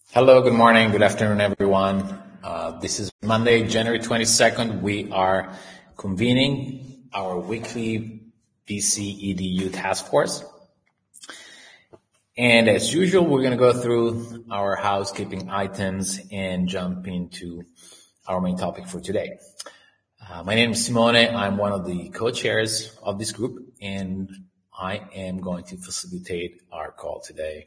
Hello, good morning, good afternoon, everyone. This is Monday, January 22nd. We are convening our weekly BC EDU task force. And as usual, we're going to go through our housekeeping items and jump into our main topic for today. My name is Simone. I'm one of the co-chairs of this group, and I am going to facilitate our call today.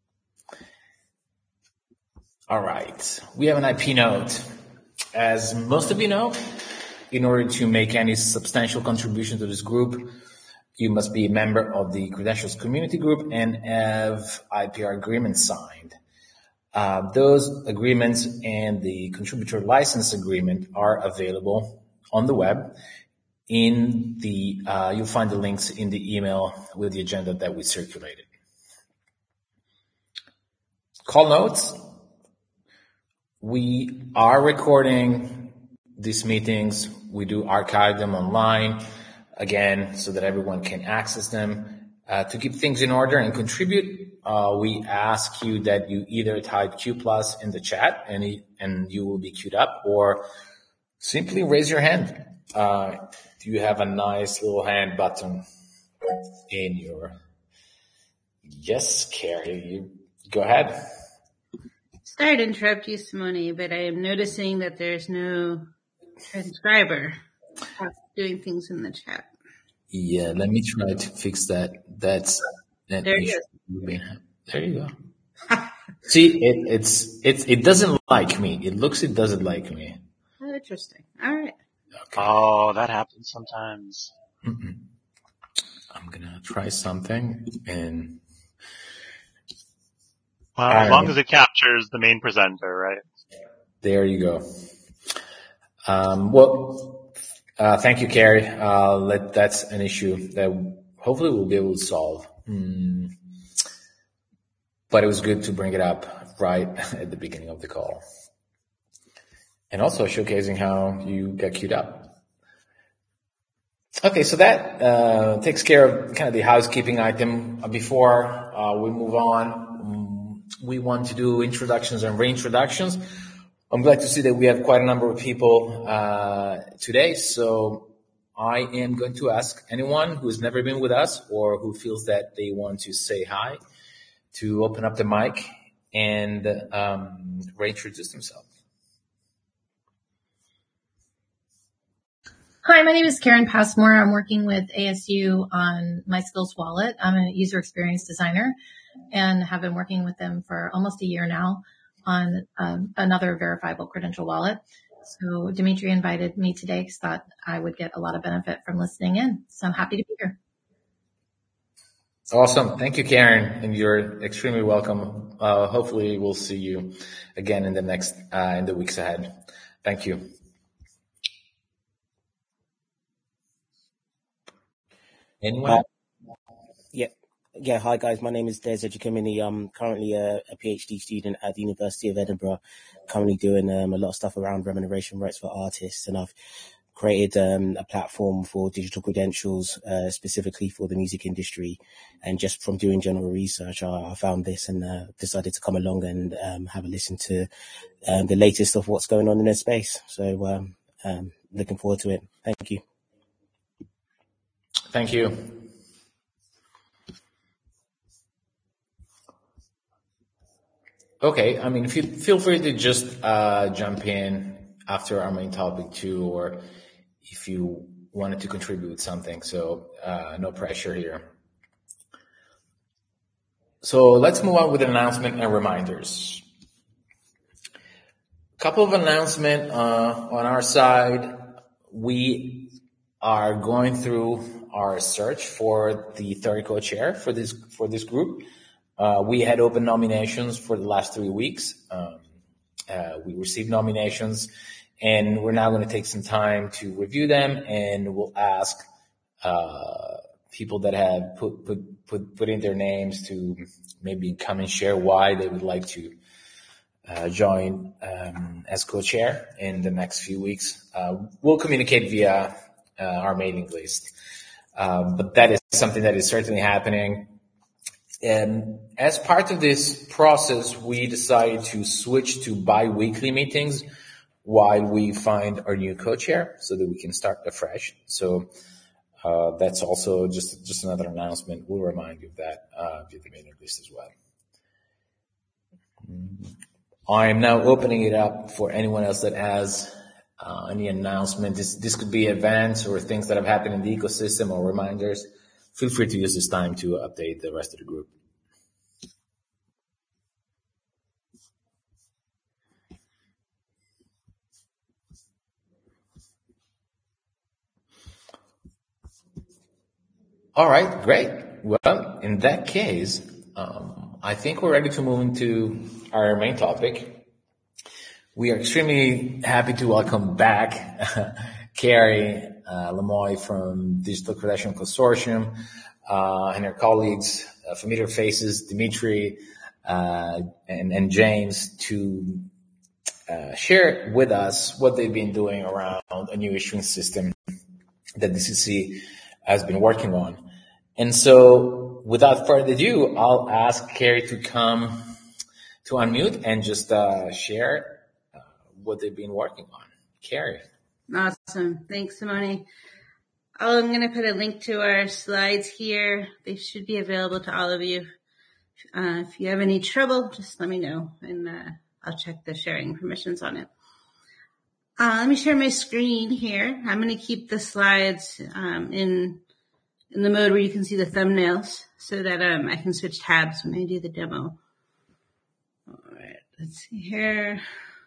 All right, we have an IP note. As most of you know, in order to make any substantial contribution to this group, you must be a member of the Credentials Community Group and have IPR agreements signed. Those agreements and the contributor license agreement are available on the web. You'll find the links in the email with the agenda that we circulated. Call notes. We are recording these meetings. We do archive them online, again, so that everyone can access them. To keep things in order and contribute, we ask you that you either type Q+ in the chat and you will be queued up, or simply raise your hand. You have a nice little hand button in your... Yes, Carrie, you go ahead. Sorry to interrupt you, Simone, but I am noticing that there's no transcriber doing things in the chat. Yeah, let me try to fix that. There you go. There you go. See, it doesn't like me. It doesn't like me. Oh, interesting. All right. Okay. Oh, that happens sometimes. I'm gonna try something and. Well, as long as it captures the main presenter, right? There you go. Thank you, Carrie. That's an issue that hopefully we'll be able to solve. But it was good to bring it up right at the beginning of the call. And also showcasing how you got queued up. Okay, so that takes care of kind of the housekeeping item. Before we move on, we want to do introductions and reintroductions. I'm glad to see that we have quite a number of people today. So I am going to ask anyone who's never been with us or who feels that they want to say hi to open up the mic and reintroduce themselves. Hi, my name is Karen Passmore. I'm working with ASU on MySkills Wallet. I'm a user experience designer and have been working with them for almost a year now on another verifiable credential wallet. So Dimitri invited me today because thought I would get a lot of benefit from listening in. So I'm happy to be here. Awesome. Thank you, Karen. And you're extremely welcome. Hopefully we'll see you again in the weeks ahead. Thank you. Anyone? Yeah. Hi guys. My name is Des Ejikemini. I'm currently a PhD student at the University of Edinburgh. Currently doing a lot of stuff around remuneration rights for artists, and I've created a platform for digital credentials, specifically for the music industry. And just from doing general research, I found this and decided to come along and have a listen to the latest of what's going on in this space. So looking forward to it. Thank you. Thank you. Okay, I mean, feel free to just jump in after our main topic too, or if you wanted to contribute something. So no pressure here. So let's move on with an announcement and reminders. A couple of announcements on our side. We are going through our search for the third co-chair for this group. We had open nominations for the last 3 weeks. We received nominations, and we're now going to take some time to review them, and we'll ask people that have put in their names to maybe come and share why they would like to join as co-chair in the next few weeks. We'll communicate via our mailing list, but that is something that is certainly happening. As part of this process, we decided to switch to bi-weekly meetings while we find our new co-chair so that we can start afresh. So that's also just another announcement. We'll remind you of that via the mailing list as well. I am now opening it up for anyone else that has any announcement. This could be events or things that have happened in the ecosystem or reminders. Feel free to use this time to update the rest of the group. All right, great. Well, in that case, I think we're ready to move into our main topic. We are extremely happy to welcome back Carrie Lemoy from Digital Credential Consortium and her colleagues, familiar faces, Dimitri and James, to share with us what they've been doing around a new issuing system that DCC has been working on. And so, without further ado, I'll ask Carrie to come to unmute and just share what they've been working on. Carrie. Awesome. Thanks, Simone. I'm going to put a link to our slides here. They should be available to all of you. If you have any trouble, just let me know, and I'll check the sharing permissions on it. Let me share my screen here. I'm going to keep the slides in the mode where you can see the thumbnails so that I can switch tabs when I do the demo. All right, let's see here.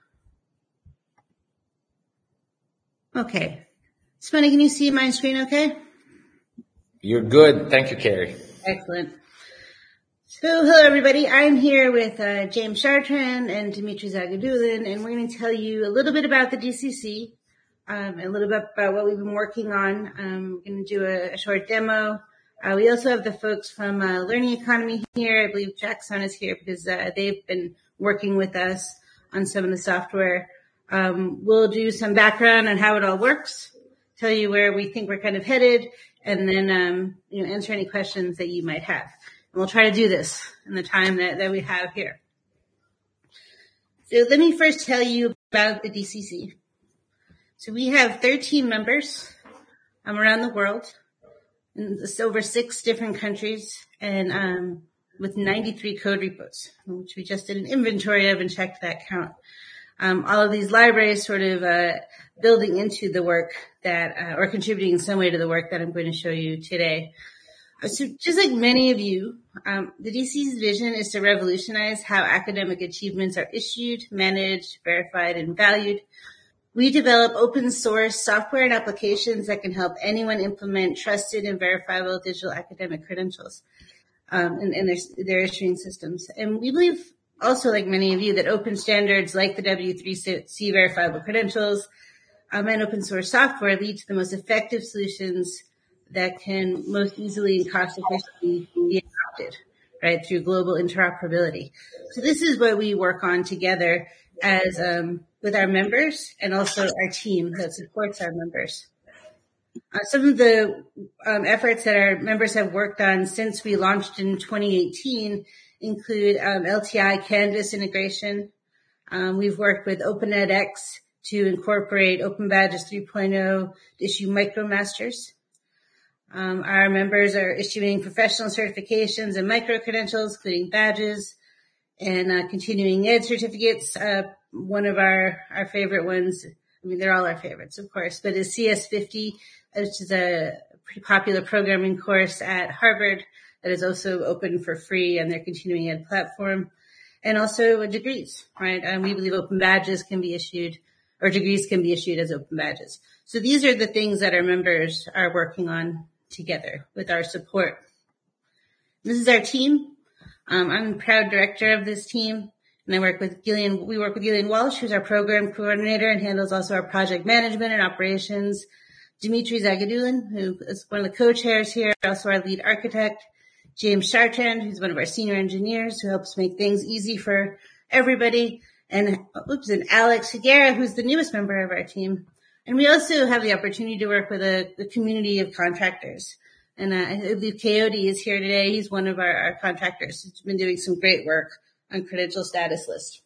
Okay. Simone, can you see my screen okay? You're good. Thank you, Carrie. Excellent. So, hello everybody. I'm here with James Chartrand and Dimitri Zagadulin, and we're going to tell you a little bit about the DCC, a little bit about what we've been working on. We're going to do a short demo. We also have the folks from Learning Economy here. I believe Jackson is here because they've been working with us on some of the software. We'll do some background on how it all works, tell you where we think we're kind of headed, and then answer any questions that you might have. And we'll try to do this in the time that we have here. So let me first tell you about the DCC. So we have 13 members around the world, in over 6 different countries, and with 93 code repos, which we just did an inventory of and checked that count. All of these libraries sort of building into the work that, or contributing in some way to the work that I'm going to show you today. So just like many of you, the DCC's vision is to revolutionize how academic achievements are issued, managed, verified, and valued. We develop open source software and applications that can help anyone implement trusted and verifiable digital academic credentials in their issuing systems. And we believe also, like many of you, that open standards like the W3C verifiable credentials and open source software lead to the most effective solutions that can most easily and cost efficiently be adopted, right, through global interoperability. So this is what we work on together as with our members and also our team that supports our members. Some of the efforts that our members have worked on since we launched in 2018 include LTI Canvas integration. We've worked with OpenEdX to incorporate Open Badges 3.0 to issue MicroMasters. Our members are issuing professional certifications and micro-credentials, including badges and continuing ed certificates. One of our favorite ones, I mean, they're all our favorites, of course, but is CS50, which is a pretty popular programming course at Harvard that is also open for free on their continuing ed platform. And also degrees, right? We believe open badges can be issued, or degrees can be issued as open badges. So these are the things that our members are working on together with our support. This is our team. I'm the proud director of this team, and we work with Gillian Walsh, who's our program coordinator and handles also our project management and operations. Dimitri Zagadulin, who is one of the co-chairs here, also our lead architect. James Chartrand, who's one of our senior engineers, who helps make things easy for everybody. And Alex Higuera, who's the newest member of our team. And we also have the opportunity to work with a community of contractors. And I believe Coyote is here today. He's one of our contractors. He's been doing some great work on credential status list.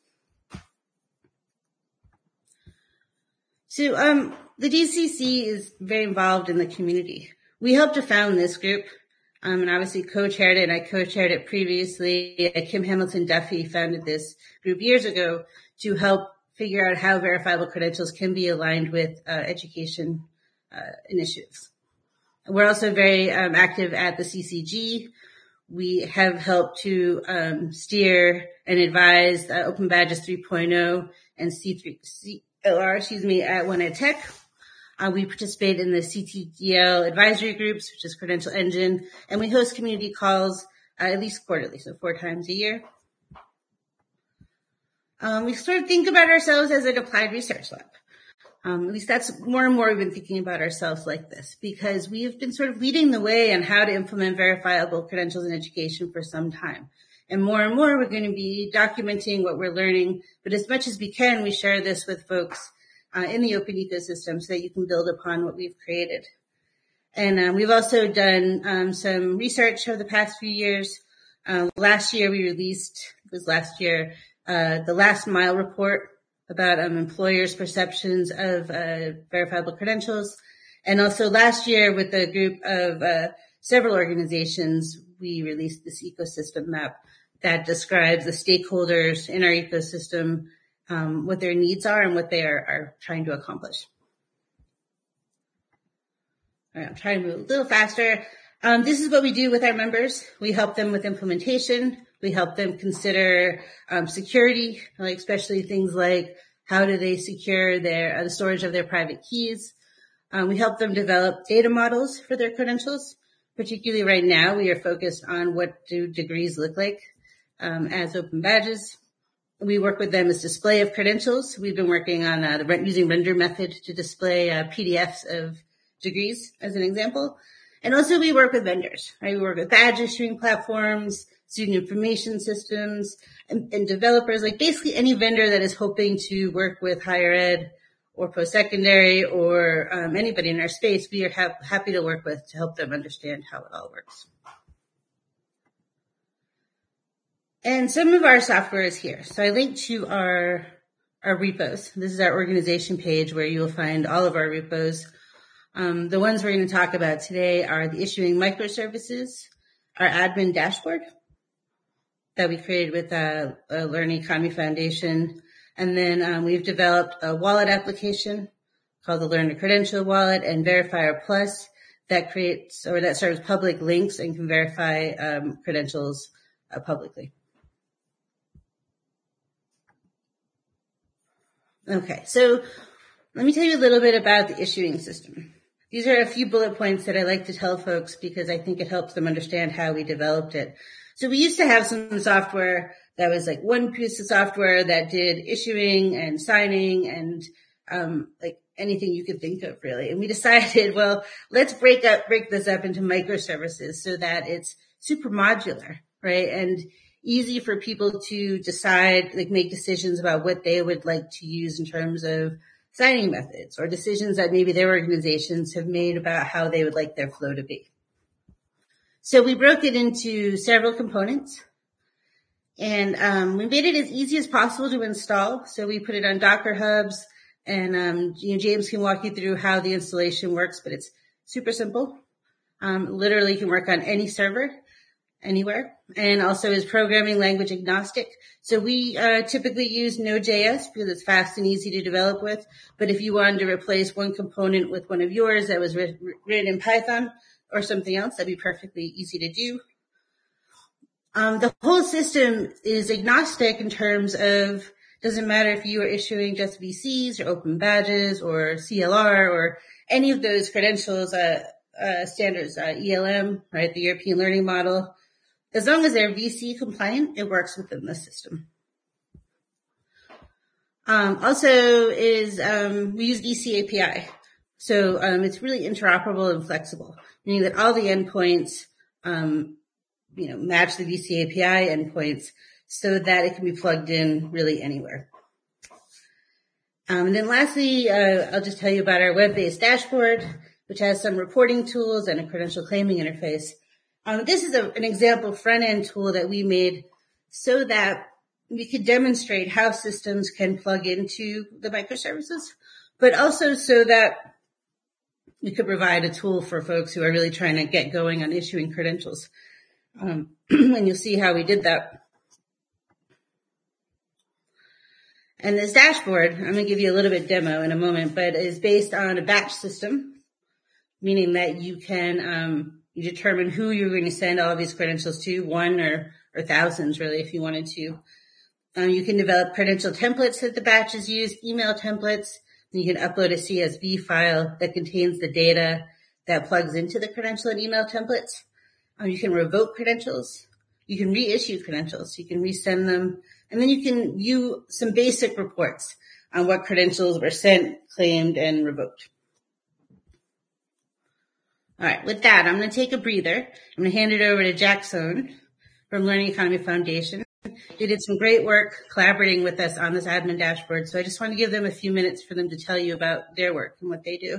So the DCC is very involved in the community. We helped to found this group, and obviously co-chaired it, and I co-chaired it previously. Kim Hamilton Duffy founded this group years ago to help figure out how verifiable credentials can be aligned with education initiatives. We're also very active at the CCG. We have helped to steer and advise Open Badges 3.0 and CLR, at One Ed Tech. We participate in the CTDL advisory groups, which is Credential Engine, and we host community calls at least quarterly, so 4 times a year. We sort of think about ourselves as an applied research lab. At least that's more and more we've been thinking about ourselves like this, because we've been sort of leading the way on how to implement verifiable credentials in education for some time. And more we're going to be documenting what we're learning, but as much as we can, we share this with folks in the open ecosystem so that you can build upon what we've created. And we've also done some research over the past few years. Last year we released, the Last Mile report about employers' perceptions of verifiable credentials. And also last year with a group of several organizations, we released this ecosystem map that describes the stakeholders in our ecosystem, what their needs are and what they are trying to accomplish. All right, I'm trying to move a little faster. This is what we do with our members. We help them with implementation. We help them consider security, like especially things like how do they secure the storage of their private keys. We help them develop data models for their credentials. Particularly right now, we are focused on what do degrees look like as open badges. We work with them as display of credentials. We've been working on using render method to display PDFs of degrees as an example. And also we work with vendors, right? We work with badge issuing platforms, student information systems, and developers, like basically any vendor that is hoping to work with higher ed or post-secondary or anybody in our space. We are happy to work with to help them understand how it all works. And some of our software is here. So I linked to our repos. This is our organization page where you will find all of our repos. The ones we're going to talk about today are the issuing microservices, our admin dashboard that we created with a Learn Economy Foundation. And then we've developed a wallet application called the Learn a Credential Wallet and Verifier Plus that serves public links and can verify credentials publicly. Okay, so let me tell you a little bit about the issuing system. These are a few bullet points that I like to tell folks because I think it helps them understand how we developed it. So we used to have some software that was like one piece of software that did issuing and signing and like anything you could think of really. And we decided, well, let's break this up into microservices so that it's super modular, right? And easy for people to decide, like make decisions about what they would like to use in terms of signing methods or decisions that maybe their organizations have made about how they would like their flow to be. So we broke it into several components and we made it as easy as possible to install. So we put it on Docker hubs and James can walk you through how the installation works, but it's super simple. Literally can work on any server, anywhere, and also is programming language agnostic. So we typically use Node.js because it's fast and easy to develop with. But if you wanted to replace one component with one of yours that was written in Python or something else, that'd be perfectly easy to do. The whole system is agnostic in terms of, doesn't matter if you are issuing just VCs or open badges or CLR or any of those credentials, standards, ELM, right, the European Learning Model. As long as they're VC compliant, it works within the system. Also we use VC API. So, it's really interoperable and flexible, meaning that all the endpoints, match the VC API endpoints so that it can be plugged in really anywhere. And then lastly, I'll just tell you about our web-based dashboard. which has some reporting tools and a credential claiming interface. This is an example front-end tool that we made so that we could demonstrate how systems can plug into the microservices, but also so that we could provide a tool for folks who are really trying to get going on issuing credentials. And you'll see how we did that. And this dashboard, I'm going to give you a little bit demo in a moment, but is based on a batch system, meaning that you can you determine who you're going to send all of these credentials to, one or thousands really if you wanted to. You can develop credential templates that the batches use, email templates. You can upload a CSV file that contains the data that plugs into the credential and email templates. You can revoke credentials. You can reissue credentials. You can resend them. And then you can view some basic reports on what credentials were sent, claimed, and revoked. All right, with that, I'm going to take a breather. I'm going to hand it over to Jack Sohn from Learning Economy Foundation. They did some great work collaborating with us on this admin dashboard, so I just want to give them a few minutes for them to tell you about their work and what they do.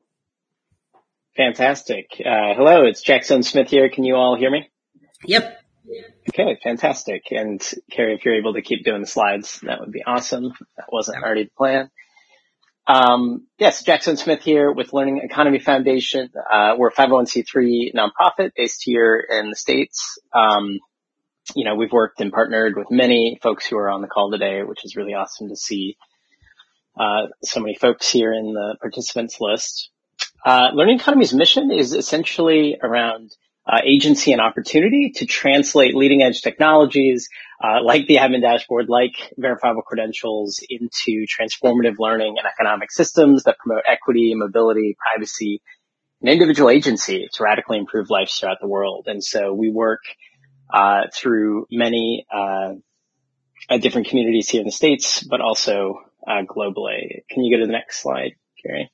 Fantastic. Hello, it's Jack Sohn Smith here. Can you all hear me? Yep. Okay, fantastic. And Carrie, if you're able to keep doing the slides, that would be awesome. That wasn't already the plan. Yes, Jack Sohn Smith here with Learning Economy Foundation. We're a 501c3 nonprofit based here in the States. We've worked and partnered with many folks who are on the call today, which is really awesome to see so many folks here in the participants list. Learning Economy's mission is essentially around agency and opportunity to translate leading edge technologies like the admin dashboard, like verifiable credentials into transformative learning and economic systems that promote equity, mobility, privacy, and individual agency to radically improve lives throughout the world. And so we work through many different communities here in the States, but also globally. Can you go to the next slide, Carrie?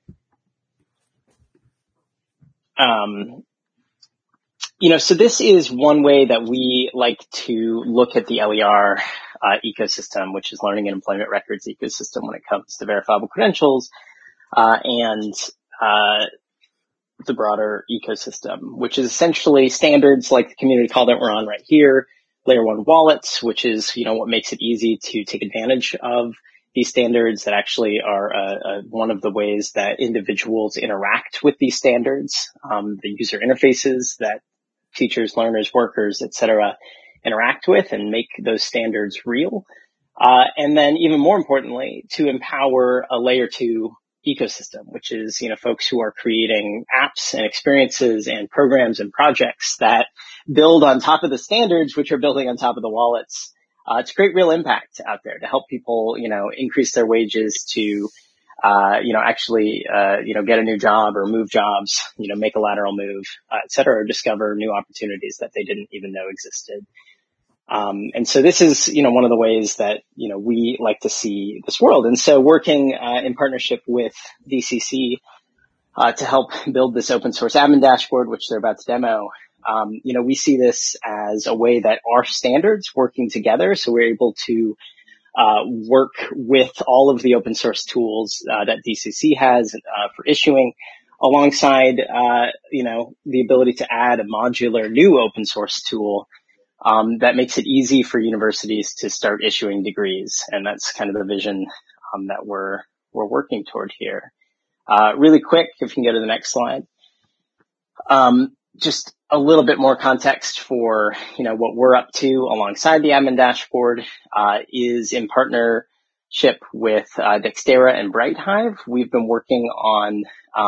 So this is one way that we like to look at the LER ecosystem, which is learning and employment records ecosystem when it comes to verifiable credentials and the broader ecosystem, which is essentially standards like the community call that we're on right here, Layer 1 wallets, which is, what makes it easy to take advantage of these standards that actually are one of the ways that individuals interact with these standards, the user interfaces that teachers, learners, workers, et cetera, interact with and make those standards real. And then even more importantly, to empower a Layer 2 ecosystem, which is, folks who are creating apps and experiences and programs and projects that build on top of the standards, which are building on top of the wallets, to create real impact out there, to help people, increase their wages, to, get a new job or move jobs, make a lateral move, et cetera, or discover new opportunities that they didn't even know existed. And so this is, one of the ways that, we like to see this world. And so working, in partnership with DCC, to help build this open source admin dashboard, which they're about to demo, we see this as a way that our standards working together. So we're able to, work with all of the open source tools, that DCC has, for issuing alongside, the ability to add a modular new open source tool that makes it easy for universities to start issuing degrees. And that's kind of the vision that we're working toward here. Really quick, if you can go to the next slide. Just a little bit more context for, what we're up to alongside the admin dashboard is in partnership with Dextera and BrightHive. We've been working on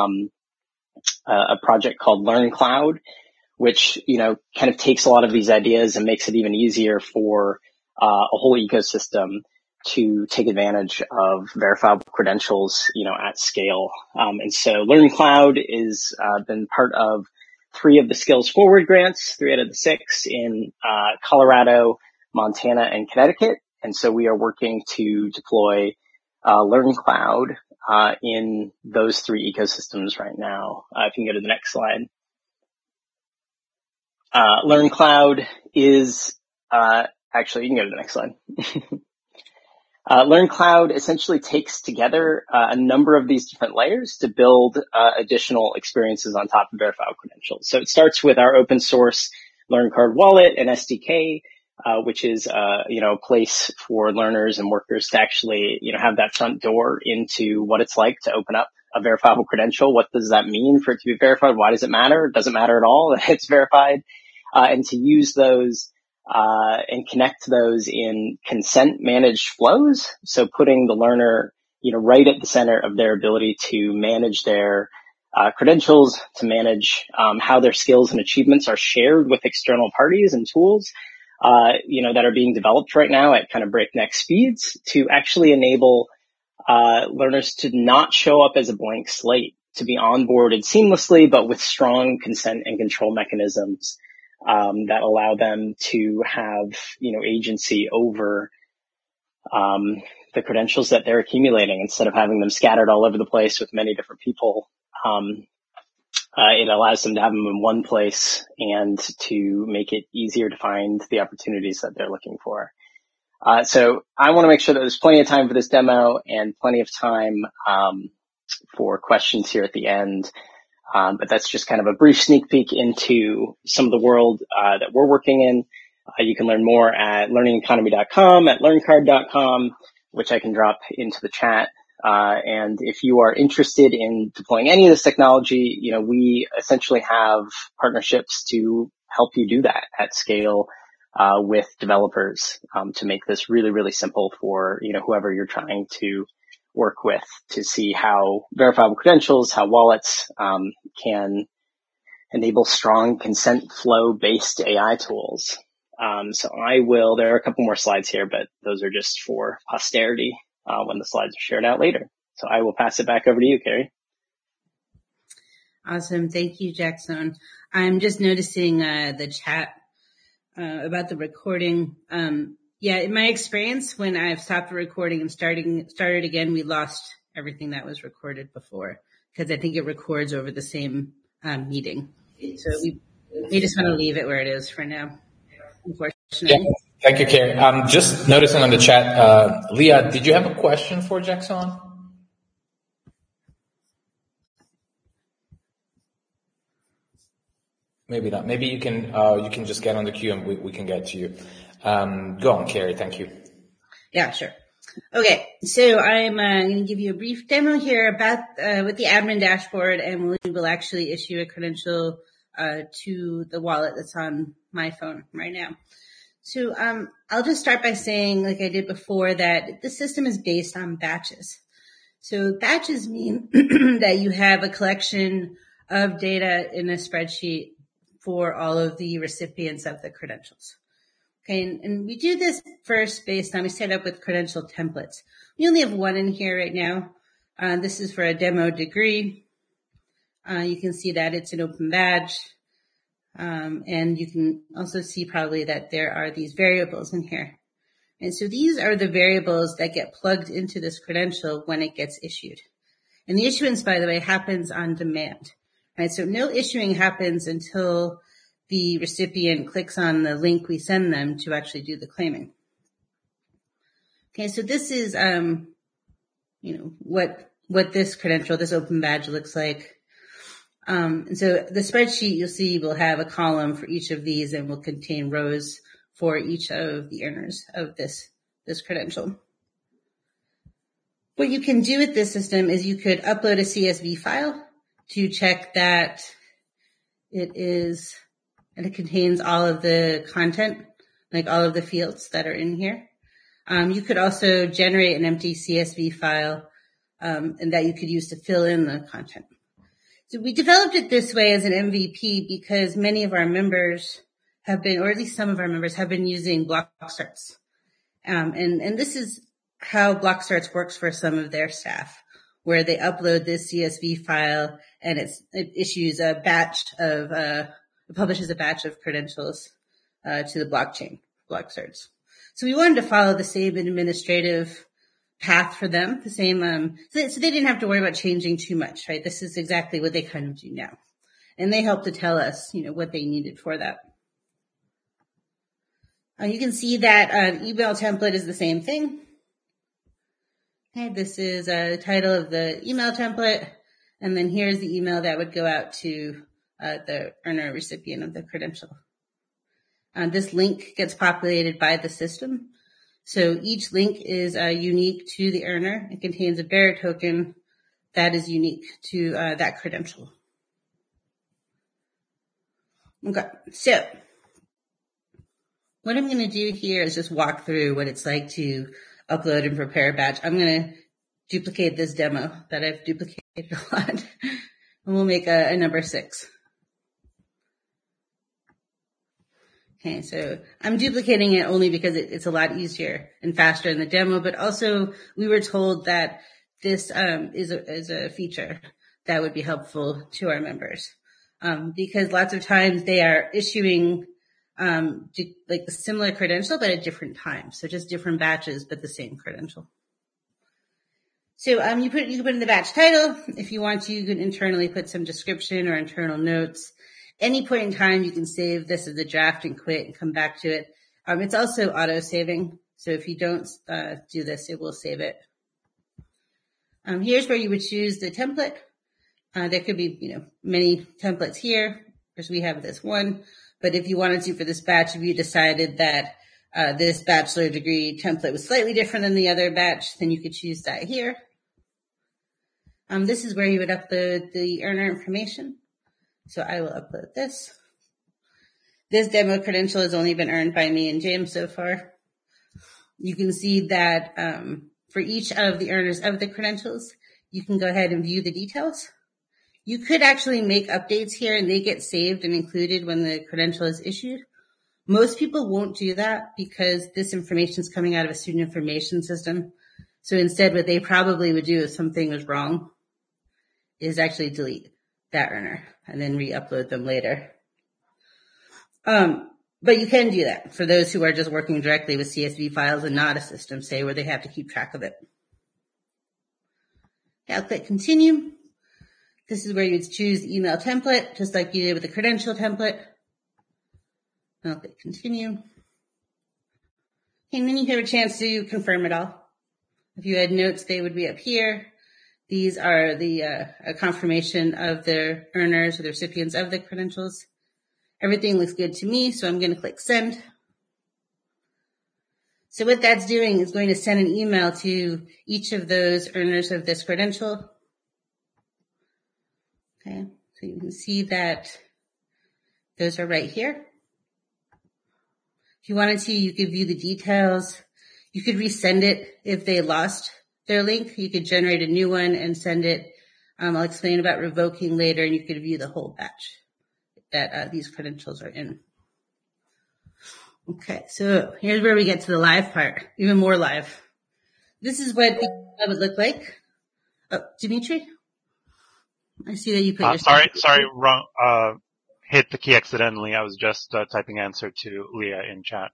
a project called LearnCloud, which, kind of takes a lot of these ideas and makes it even easier for a whole ecosystem to take advantage of verifiable credentials, at scale. And so LearnCloud is been part of 3 of the Skills Forward grants, 3 out of the 6 in Colorado, Montana, and Connecticut. And so we are working to deploy LearnCloud in those 3 ecosystems right now. If you can go to the next slide. LearnCloud is, actually, you can go to the next slide. LearnCloud essentially takes together a number of these different layers to build additional experiences on top of verifiable credentials. So it starts with our open source LearnCard wallet and SDK, which is a place for learners and workers to actually have that front door into what it's like to open up a verifiable credential. What does that mean for it to be verified? Why does it matter? It doesn't matter at all that it's verified. And to use those and connect those in consent managed flows. So putting the learner, right at the center of their ability to manage their credentials, to manage how their skills and achievements are shared with external parties and tools, that are being developed right now at kind of breakneck speeds to actually enable learners to not show up as a blank slate, to be onboarded seamlessly, but with strong consent and control mechanisms that allow them to have, agency over the credentials that they're accumulating instead of having them scattered all over the place with many different people. It allows them to have them in one place and to make it easier to find the opportunities that they're looking for. So I want to make sure that there's plenty of time for this demo and plenty of time for questions here at the end. But that's just kind of a brief sneak peek into some of the world that we're working in. You can learn more at learningeconomy.com, at learncard.com, which I can drop into the chat. And if you are interested in deploying any of this technology, we essentially have partnerships to help you do that at scale with developers to make this really, really simple for whoever you're trying to work with, to see how verifiable credentials, how wallets can enable strong consent flow based AI tools. So there are a couple more slides here, but those are just for posterity when the slides are shared out later. So I will pass it back over to you, Carrie. Awesome. Thank you, Jackson. I'm just noticing the chat about the recording. In my experience, when I've stopped the recording and started again, we lost everything that was recorded before, because I think it records over the same meeting. So we just want to leave it where it is for now, unfortunately. Yeah. Thank you, Carrie. I'm just noticing on the chat, Leah, did you have a question for Jackson? Maybe not. Maybe you can just get on the queue and we can get to you. Go on, Carrie. Thank you. Yeah, sure. Okay, so I'm going to give you a brief demo here about with the admin dashboard, and we will actually issue a credential to the wallet that's on my phone right now. So I'll just start by saying, like I did before, that the system is based on batches. So batches mean that you have a collection of data in a spreadsheet for all of the recipients of the credentials. Okay, and we do this first based on, we set up with credential templates. We only have one in here right now. This is for a demo degree. You can see that it's an open badge. And you can also see probably that there are these variables in here. And so these are the variables that get plugged into this credential when it gets issued. And the issuance, by the way, happens on demand, right? So no issuing happens until the recipient clicks on the link we send them to actually do the claiming. Okay, so this is, what this credential, this open badge looks like. And so the spreadsheet you'll see will have a column for each of these and will contain rows for each of the earners of this credential. What you can do with this system is you could upload a CSV file to check that it contains all of the content, like all of the fields that are in here. You could also generate an empty CSV file, and that you could use to fill in the content. So we developed it this way as an MVP because many of our members have been, or at least some of our members have been using BlockStarts. And this is how BlockStarts works for some of their staff, where they upload this CSV file and it issues a batch of, it publishes a batch of credentials, to the blockchain, BlockStarts. So we wanted to follow the same administrative path for them, the same, so they didn't have to worry about changing too much, right? This is exactly what they kind of do now. And they helped to tell us, what they needed for that. You can see that email template is the same thing. Okay, this is the title of the email template, and then here's the email that would go out to the earner recipient of the credential. This link gets populated by the system. So each link is unique to the earner. It contains a bearer token that is unique to that credential. Okay, so what I'm going to do here is just walk through what it's like to upload and prepare a batch. I'm going to duplicate this demo that I've duplicated a lot, and we'll make a number 6. Okay, so I'm duplicating it only because it's a lot easier and faster in the demo, but also we were told that this is a feature that would be helpful to our members, because lots of times they are issuing like a similar credential but at different times, so just different batches but the same credential. So you can put in the batch title. If you want to, you can internally put some description or internal notes. Any point in time, you can save this as a draft and quit and come back to it. It's also auto-saving, so if you don't do this, it will save it. Here's where you would choose the template. There could be, many templates here, because we have this one. But if you wanted to, for this batch, if you decided that this bachelor degree template was slightly different than the other batch, then you could choose that here. This is where you would upload the earner information. So I will upload this. This demo credential has only been earned by me and James so far. You can see that for each of the earners of the credentials, you can go ahead and view the details. You could actually make updates here and they get saved and included when the credential is issued. Most people won't do that because this information is coming out of a student information system. So instead, what they probably would do if something was wrong is actually delete that earner and then re-upload them later. But you can do that for those who are just working directly with CSV files and not a system, say, where they have to keep track of it. Okay, I'll click continue. This is where you'd choose the email template, just like you did with the credential template. I'll click continue. And then you have a chance to confirm it all. If you had notes, they would be up here. These are the a confirmation of the earners or the recipients of the credentials. Everything looks good to me, so I'm going to click send. So what that's doing is going to send an email to each of those earners of this credential. Okay, so you can see that those are right here. If you wanted to, you could view the details. You could resend it if they lost their link. You could generate a new one and send it. I'll explain about revoking later, and you could view the whole batch that these credentials are in. Okay, so here's where we get to the live part, even more live. This is what it would look like. Oh, Dimitri? I see that you put your Sorry, wrong. Hit the key accidentally. I was just typing answer to Leah in chat.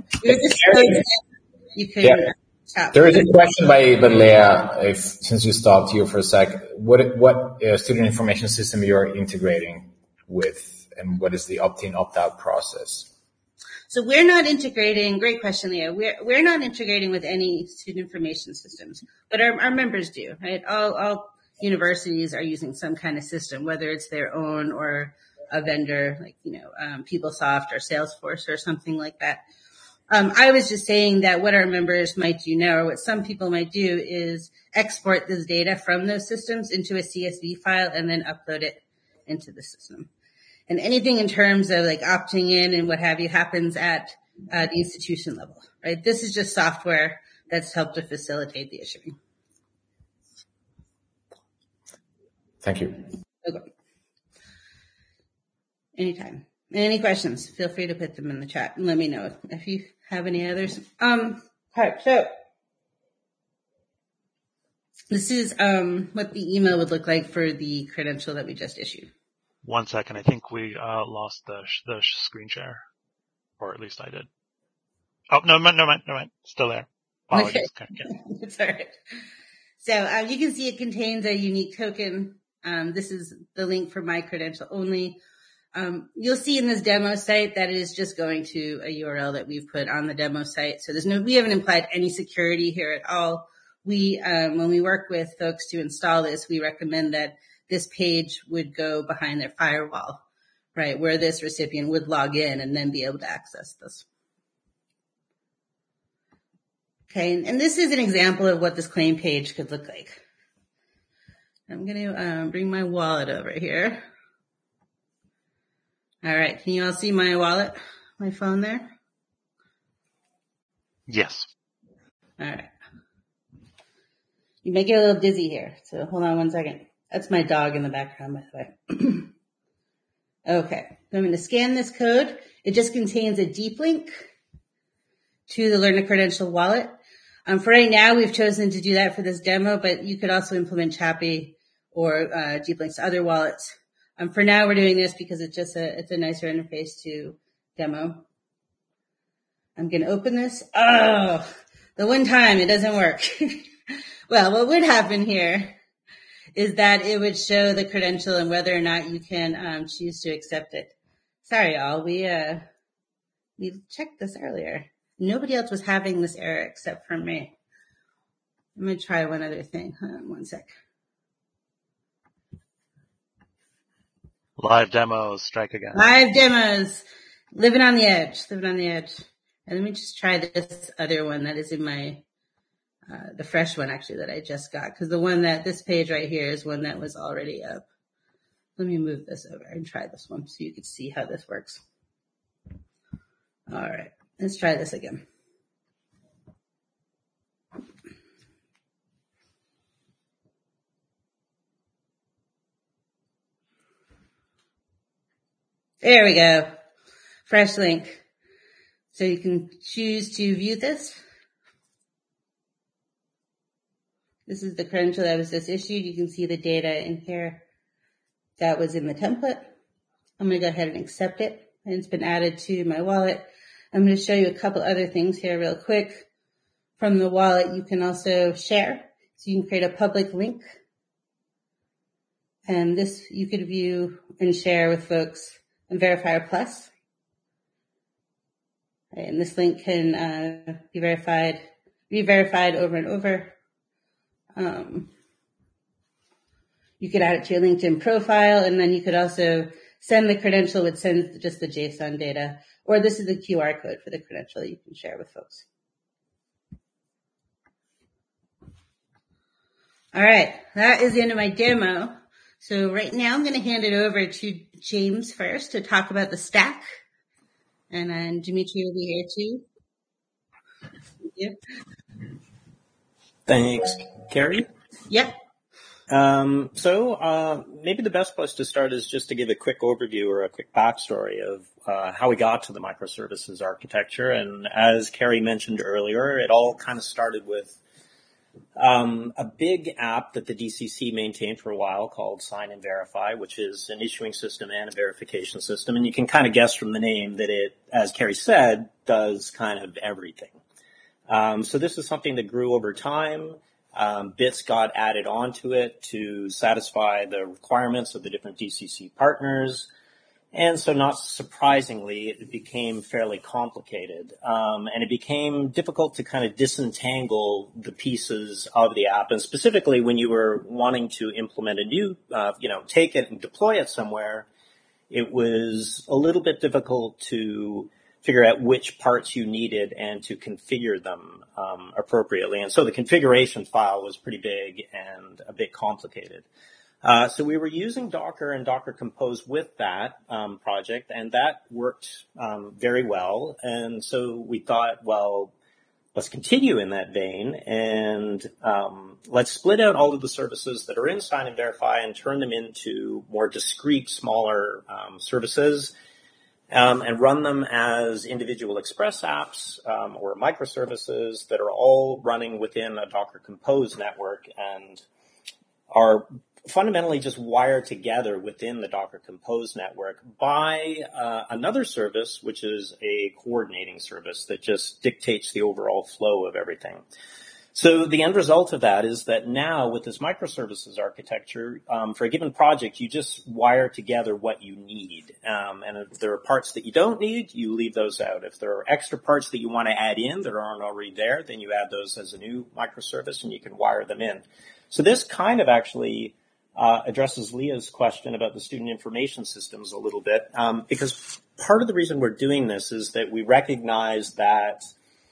You could tap. There is a question by Leah, since you stopped here for a sec, what student information system you're integrating with, and what is the opt-in, opt-out process? So we're not integrating, great question, Leah. We're not integrating with any student information systems, but our members do, right? All universities are using some kind of system, whether it's their own or a vendor like, PeopleSoft or Salesforce or something like that. I was just saying that what our members might do now, or what some people might do, is export this data from those systems into a CSV file and then upload it into the system. And anything in terms of like opting in and what have you happens at the institution level, right? This is just software that's helped to facilitate the issuing. Thank you. Okay. Anytime. Any questions? Feel free to put them in the chat and let me know if you have any others. All right, so this is what the email would look like for the credential that we just issued. 1 second. I think we lost the screen share, or at least I did. Oh, no mind. Still there. Apologies. Okay. Okay. It's all right. So you can see it contains a unique token. This is the link for my credential only. You'll see in this demo site that it is just going to a URL that we've put on the demo site. So we haven't implied any security here at all. when we work with folks to install this, we recommend that this page would go behind their firewall, right, where this recipient would log in and then be able to access this. Okay, and this is an example of what this claim page could look like. I'm going to bring my wallet over here. All right, can you all see my wallet, my phone there? Yes. All right. You may get a little dizzy here, so hold on one second. That's my dog in the background, by the way. Okay, so I'm going to scan this code. It just contains a deep link to the Learn a Credential wallet. For right now, we've chosen to do that for this demo, but you could also implement Chappy or deep links to other wallets. For now, we're doing this because it's a nicer interface to demo. I'm going to open this. Oh, the one time it doesn't work. Well, what would happen here is that it would show the credential and whether or not you can choose to accept it. Sorry, y'all. We checked this earlier. Nobody else was having this error except for me. I'm going to try one other thing. Hold on one sec. Live demos, strike again. Live demos. Living on the edge. Living on the edge. And let me just try this other one that is in my, the fresh one actually that I just got. Because the one that, this page right here is one that was already up. Let me move this over and try this one so you can see how this works. All right. Let's try this again. There we go. Fresh link. So you can choose to view this. This is the credential that was just issued. You can see the data in here that was in the template. I'm going to go ahead and accept it. And it's been added to my wallet. I'm going to show you a couple other things here real quick. From the wallet, you can also share. So you can create a public link. And this you could view and share with folks in Verifier Plus. And this link can be re-verified over and over. You could add it to your LinkedIn profile, and then you could also send the credential, which sends just the JSON data. Or this is the QR code for the credential you can share with folks. All right, that is the end of my demo. So right now I'm going to hand it over to James first to talk about the stack. And then Dimitri will be here too. Thank you. Thanks, Carrie. Yep. So maybe the best place to start is just to give a quick overview or a quick backstory of how we got to the microservices architecture. And as Carrie mentioned earlier, it all kind of started with a big app that the DCC maintained for a while called Sign and Verify, which is an issuing system and a verification system. And you can kind of guess from the name that it, as Carrie said, does kind of everything. So this is something that grew over time. Bits got added onto it to satisfy the requirements of the different DCC partners. And so not surprisingly, it became fairly complicated. And it became difficult to kind of disentangle the pieces of the app. And specifically when you were wanting to implement a new, take it and deploy it somewhere, it was a little bit difficult to figure out which parts you needed and to configure them appropriately. And so the configuration file was pretty big and a bit complicated. So we were using Docker and Docker Compose with that project, and that worked very well. And so we thought, well, let's continue in that vein and let's split out all of the services that are in Sign and Verify and turn them into more discrete, smaller services. And run them as individual Express apps or microservices that are all running within a Docker Compose network and are fundamentally just wired together within the Docker Compose network by another service, which is a coordinating service that just dictates the overall flow of everything. So the end result of that is that now with this microservices architecture, for a given project, you just wire together what you need. And if there are parts that you don't need, you leave those out. If there are extra parts that you want to add in that aren't already there, then you add those as a new microservice and you can wire them in. So this kind of actually addresses Leah's question about the student information systems a little bit, because part of the reason we're doing this is that we recognize that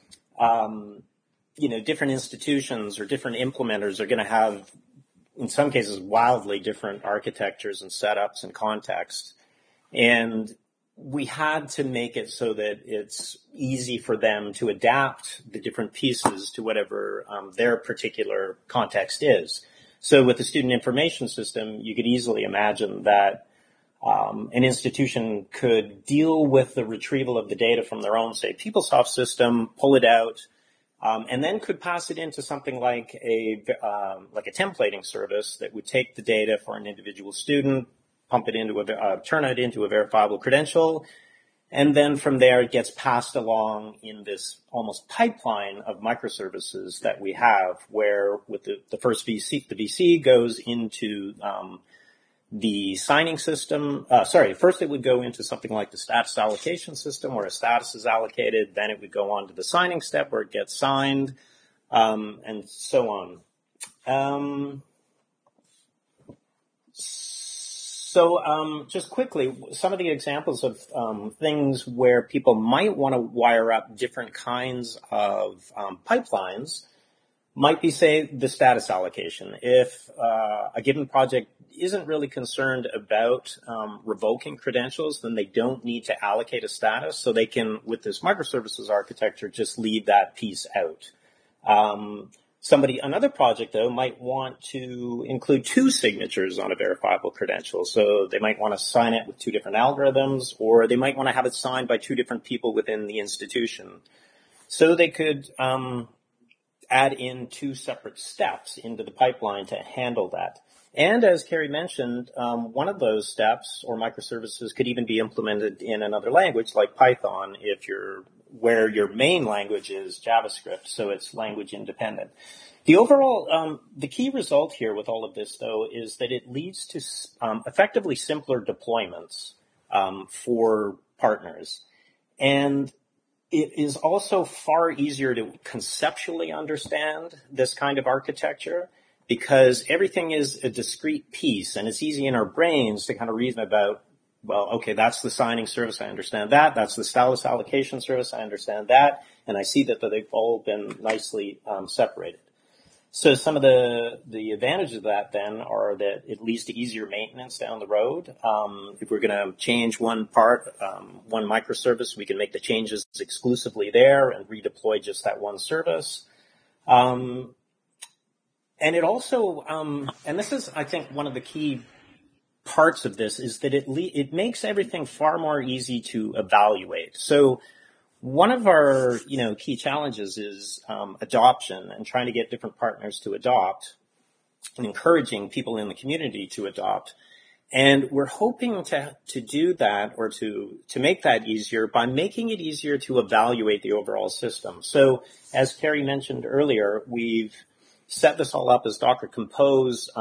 different institutions or different implementers are going to have, in some cases, wildly different architectures and setups and contexts. And we had to make it so that it's easy for them to adapt the different pieces to whatever their particular context is. So with the student information system, you could easily imagine that an institution could deal with the retrieval of the data from their own, say, PeopleSoft system, pull it out, and then could pass it into something like a templating service that would take the data for an individual student, pump it into turn it into a verifiable credential, and then from there it gets passed along in this almost pipeline of microservices that we have, where with the first VC, the VC goes into the signing system. First it would go into something like the status allocation system where a status is allocated. Then it would go on to the signing step where it gets signed, and so on. So just quickly, some of the examples of things where people might want to wire up different kinds of pipelines might be, say, the status allocation. If a given project isn't really concerned about revoking credentials, then they don't need to allocate a status. So they can, with this microservices architecture, just leave that piece out. Another project, though, might want to include two signatures on a verifiable credential. So they might want to sign it with two different algorithms, or they might want to have it signed by two different people within the institution. So they could add in two separate steps into the pipeline to handle that. And as Carrie mentioned, one of those steps or microservices could even be implemented in another language like Python where your main language is JavaScript, so it's language independent. The overall, the key result here with all of this, though, is that it leads to effectively simpler deployments for partners. And it is also far easier to conceptually understand this kind of architecture because everything is a discrete piece, and it's easy in our brains to kind of reason about, well, okay, that's the signing service, I understand that. That's the status allocation service, I understand that. And I see that they've all been nicely separated. So some of the advantages of that then are that it leads to easier maintenance down the road. If we're going to change one part, one microservice, we can make the changes exclusively there and redeploy just that one service. And it also, and this is, I think, one of the key parts of this is that it makes everything far more easy to evaluate. So one of our, key challenges is adoption and trying to get different partners to adopt and encouraging people in the community to adopt. And we're hoping to do that or to make that easier by making it easier to evaluate the overall system. So as Carrie mentioned earlier, we've set this all up as Docker Compose,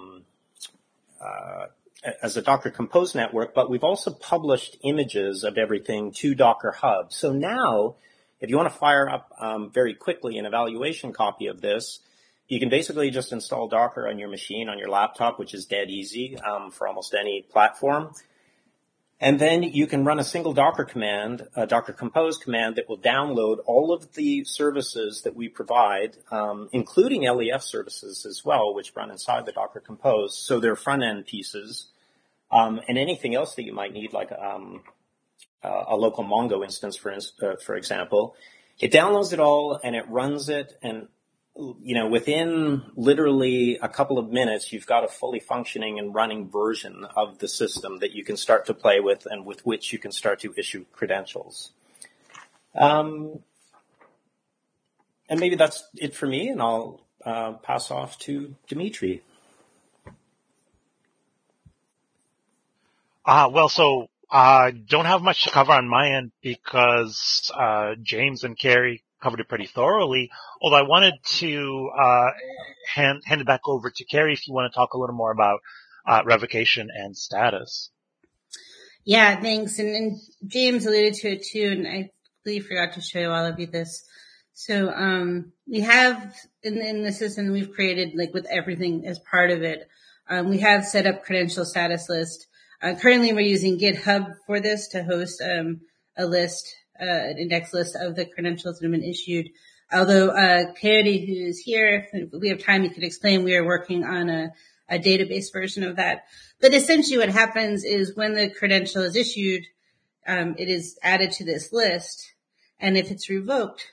as a Docker Compose network, but we've also published images of everything to Docker Hub. So now, if you want to fire up very quickly an evaluation copy of this, you can basically just install Docker on your machine, on your laptop, which is dead easy for almost any platform. And then you can run a single Docker command, a Docker Compose command that will download all of the services that we provide, including LEF services as well, which run inside the Docker Compose. So they're front-end pieces. And anything else that you might need, like a local Mongo instance, for example. It downloads it all and it runs it, and within literally a couple of minutes, you've got a fully functioning and running version of the system that you can start to play with and with which you can start to issue credentials. And maybe that's it for me, and I'll pass off to Dimitri. So I don't have much to cover on my end because James and Carrie covered it pretty thoroughly. Although I wanted to hand it back over to Carrie if you want to talk a little more about revocation and status. Yeah, thanks. And James alluded to it too, and I completely forgot to show all of you this. So we have in the system we've created, like with everything as part of it, we have set up credential status list. Currently we're using GitHub for this to host a list, an index list of the credentials that have been issued. Although Coyote, who's here, if we have time, he could explain, we are working on a database version of that. But essentially what happens is when the credential is issued, it is added to this list. And if it's revoked,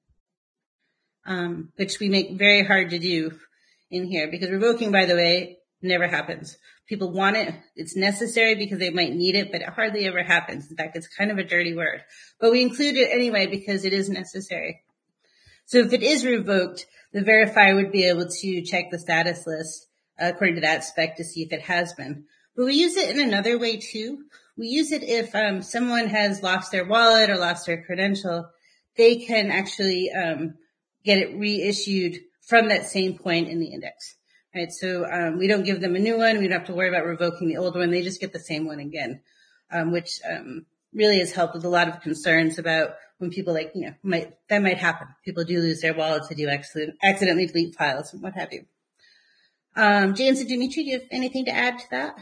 which we make very hard to do in here, because revoking, by the way, never happens. People want it. It's necessary because they might need it, but it hardly ever happens. In fact, it's kind of a dirty word, but we include it anyway because it is necessary. So if it is revoked, the verifier would be able to check the status list according to that spec to see if it has been. But we use it in another way too. We use it if someone has lost their wallet or lost their credential, they can actually get it reissued from that same point in the index. Right, so we don't give them a new one. We don't have to worry about revoking the old one. They just get the same one again, which really has helped with a lot of concerns about when people that might happen. People do lose their wallets. They do accidentally delete files and what have you. James and Dimitri, do you have anything to add to that?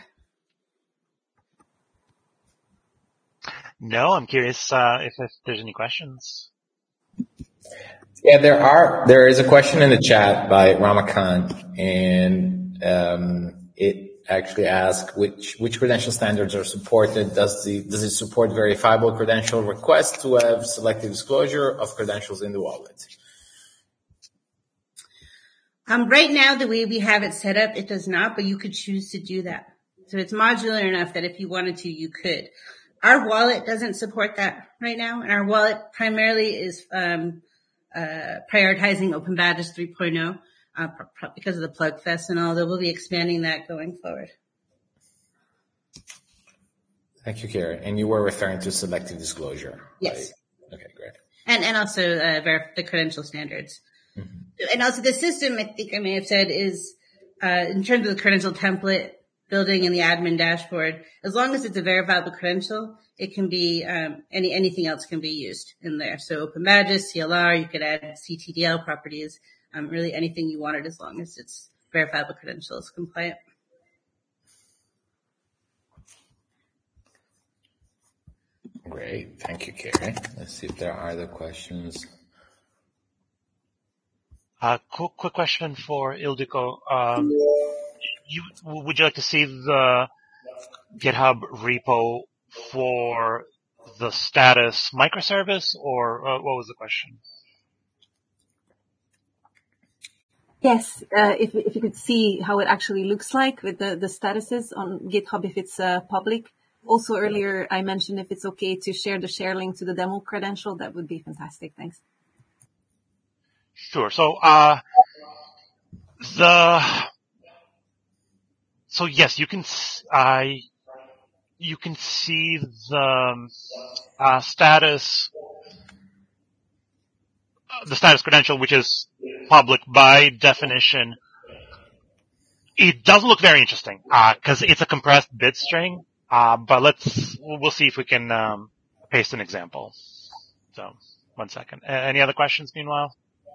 No, I'm curious if there's any questions. Yeah, there is a question in the chat by Ramakant, and it actually asks which credential standards are supported. Does it support verifiable credential requests to have selective disclosure of credentials in the wallet? Right now, the way we have it set up, it does not, but you could choose to do that. So it's modular enough that if you wanted to, you could. Our wallet doesn't support that right now, and our wallet primarily is prioritizing Open Badges 3.0 because of the Plug Fest and all, though we'll be expanding that going forward. Thank you, Kara. And you were referring to selective disclosure. Yes. Right? Okay, great. And also the credential standards. Mm-hmm. And also the system, I think I may have said, is in terms of the credential template building in the admin dashboard, as long as it's a verifiable credential, it can be anything else can be used in there. So Open Badges, CLR, you could add CTDL properties, really anything you wanted as long as it's verifiable credentials compliant. Great. Thank you, Carrie. Let's see if there are other questions. Quick question for Ildiko. Would you like to see the GitHub repo for the status microservice, or what was the question? Yes, if you could see how it actually looks like with the statuses on GitHub if it's public. Also earlier I mentioned if it's okay to share the share link to the demo credential, that would be fantastic. Thanks. Sure. So yes, you can see the status credential, which is public by definition. It doesn't look very interesting because it's a compressed bit string. But we'll see if we can paste an example. So 1 second. Any other questions meanwhile?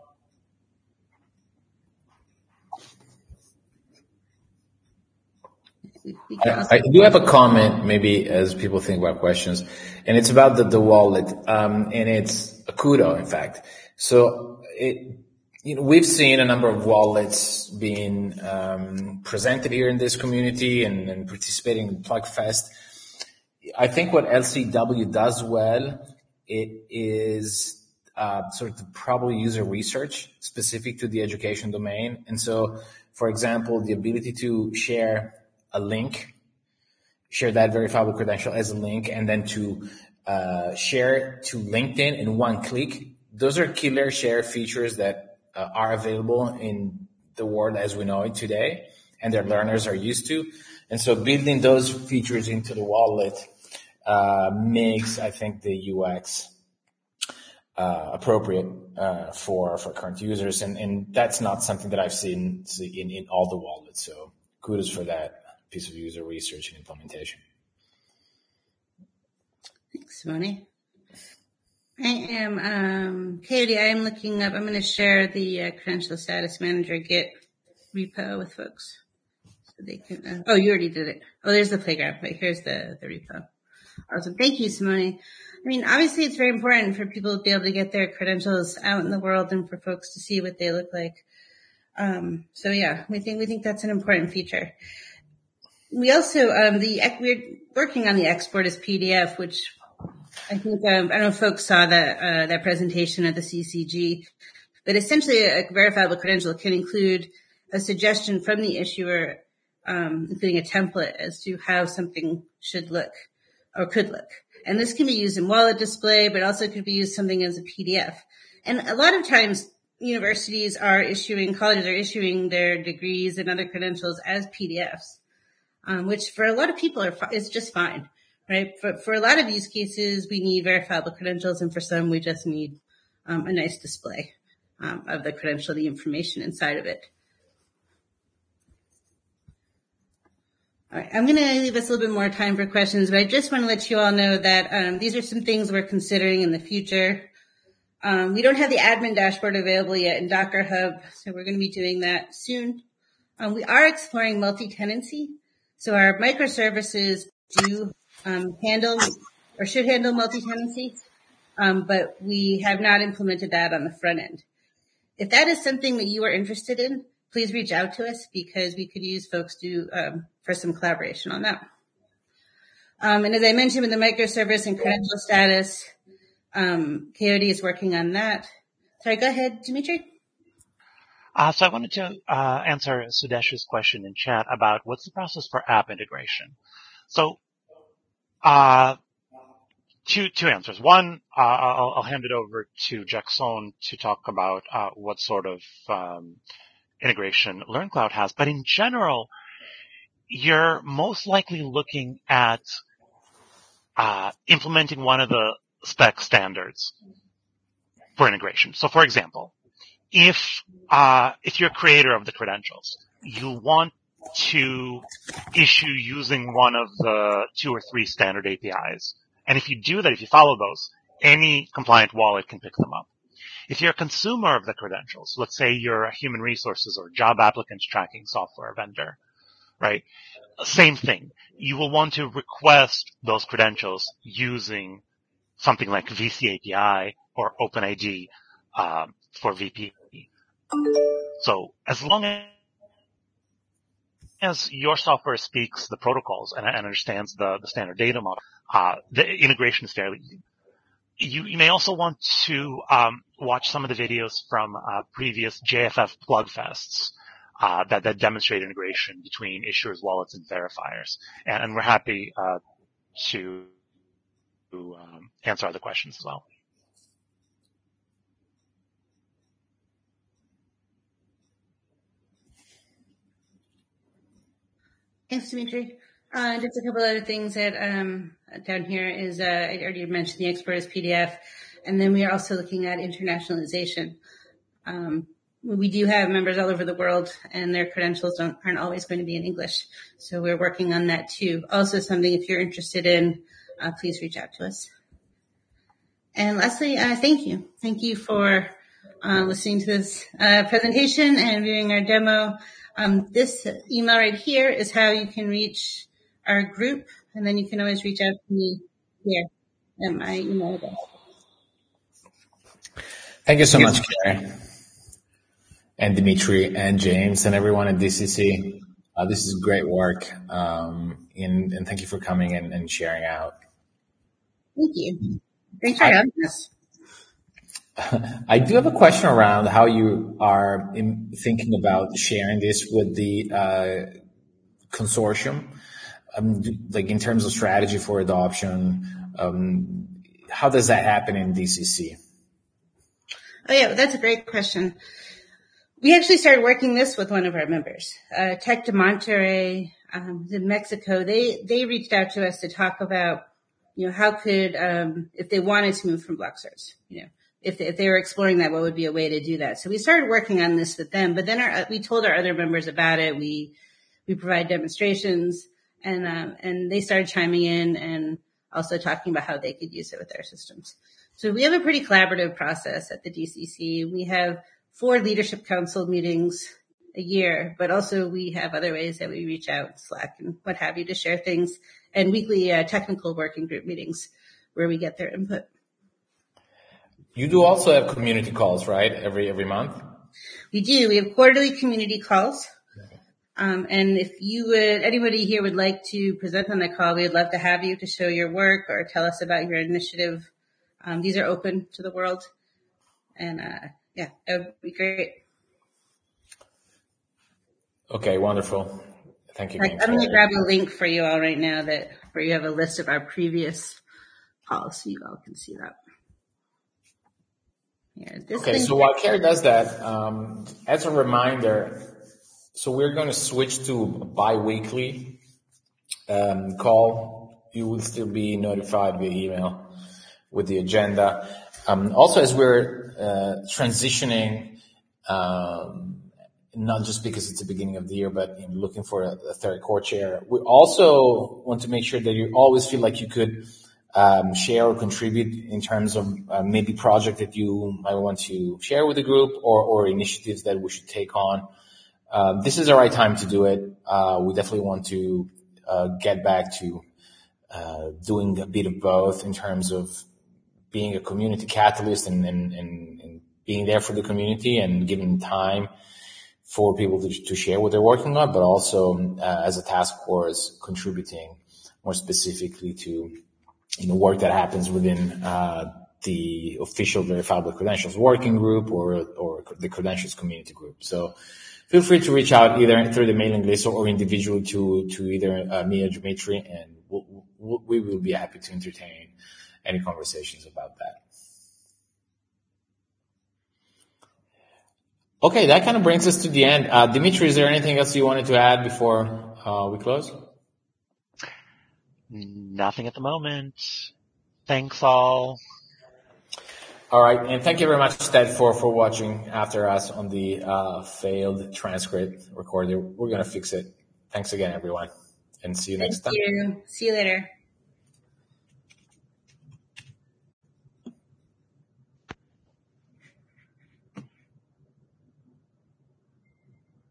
I do have a comment, maybe as people think about questions, and it's about the wallet, and it's a Kudo, in fact. So we've seen a number of wallets being presented here in this community and participating in PlugFest. I think what LCW does well, it is sort of probably user research specific to the education domain. And so, for example, the ability to share a link, share that verifiable credential as a link, and then to share to LinkedIn in one click. Those are killer share features that are available in the world as we know it today, and their learners are used to. And so building those features into the wallet makes, I think, the UX appropriate for current users, and that's not something that I've seen in all the wallets. So kudos for that piece of user research and implementation. Thanks, Simone. I am Katie. I am looking up. I'm going to share the Credential Status Manager Git repo with folks so they can. Oh, you already did it. Oh, there's the playground. But here's the repo. Awesome. Thank you, Simone. I mean, obviously, it's very important for people to be able to get their credentials out in the world and for folks to see what they look like. So yeah, we think that's an important feature. We also we're working on the export as PDF, which I think I don't know if folks saw that presentation at the CCG, but essentially a verifiable credential can include a suggestion from the issuer, including a template as to how something should look or could look. And this can be used in wallet display, but also could be used something as a PDF. And a lot of times colleges are issuing their degrees and other credentials as PDFs, which for a lot of people is just fine. Right. For a lot of use cases, we need verifiable credentials, and for some, we just need a nice display of the credential, the information inside of it. All right, I'm going to leave us a little bit more time for questions, but I just want to let you all know that these are some things we're considering in the future. We don't have the admin dashboard available yet in Docker Hub, so we're going to be doing that soon. We are exploring multi-tenancy, so our microservices do handle or should handle multi-tenancy, but we have not implemented that on the front end. If that is something that you are interested in, please reach out to us because we could use folks for some collaboration on that. And as I mentioned with the microservice and credential status, Coyote is working on that. Sorry, go ahead, Dimitri. So I wanted to answer Sudesh's question in chat about what's the process for app integration. So two answers. One, I'll hand it over to Jackson to talk about what sort of integration LearnCloud has. But in general, you're most likely looking at implementing one of the spec standards for integration. So, for example, if you're a creator of the credentials, you want to issue using one of the 2 or 3 standard APIs. And if you do that, if you follow those, any compliant wallet can pick them up. If you're a consumer of the credentials, let's say you're a human resources or job applicants tracking software vendor, right? Same thing. You will want to request those credentials using something like VC API or OpenID for VP. So as long as your software speaks the protocols and understands the standard data model, the integration is fairly easy. You may also want to watch some of the videos from previous JFF plug fests that demonstrate integration between issuers, wallets, and verifiers. And we're happy to answer other questions as well. Thanks, Dimitri. Just a couple other things that down here is I already mentioned the export as PDF, and then we are also looking at internationalization. We do have members all over the world, and their credentials aren't always going to be in English, so we're working on that too. Also, something if you're interested in, please reach out to us. And lastly, thank you. Thank you for listening to this presentation and viewing our demo. This email right here is how you can reach our group, and then you can always reach out to me here at my email address. Thank you so much, Carrie, and Dimitri, and James, and everyone at DCC. This is great work, and thank you for coming and sharing out. Thank you. Thanks for having us. I do have a question around how you are thinking about sharing this with the consortium, like in terms of strategy for adoption. How does that happen in DCC? Oh yeah, that's a great question. We actually started working this with one of our members, Tech de Monterrey, in Mexico. They reached out to us to talk about, how could, if they wanted to move from Blockstars, if they were exploring that, what would be a way to do that? So we started working on this with them, but then we told our other members about it. We provide demonstrations, and they started chiming in and also talking about how they could use it with their systems. So we have a pretty collaborative process at the DCC. We have 4 leadership council meetings a year, but also we have other ways that we reach out, Slack and what have you, to share things, and weekly technical working group meetings where we get their input. You do also have community calls, right? Every month? We do. We have quarterly community calls. And if anybody here would like to present on the call, we'd love to have you to show your work or tell us about your initiative. These are open to the world. And, that would be great. Okay, wonderful. Thank you. I'm going to grab a link for you all right now where you have a list of our previous calls so you all can see that. Okay, so while Carrie does that, as a reminder, so we're going to switch to a bi-weekly call. You will still be notified via email with the agenda. Also, as we're transitioning, not just because it's the beginning of the year, but looking for a third co-chair, we also want to make sure that you always feel like you could share or contribute in terms of maybe project that you might want to share with the group or initiatives that we should take on. This is the right time to do it. We definitely want to get back to doing a bit of both in terms of being a community catalyst and being there for the community and giving time for people to share what they're working on, but also as a task force contributing more specifically to work that happens within the official verifiable credentials working group or the credentials community group. So feel free to reach out either through the mailing list or individually to either me or Dimitri, and we will be happy to entertain any conversations about that. Okay, that kind of brings us to the end. Dimitri, is there anything else you wanted to add before we close? Nothing at the moment. Thanks all. All right, and thank you very much, Ted, for watching after us on the failed transcript recorder. We're going to fix it. Thanks again, everyone, and see you next time. Thank you. See you later.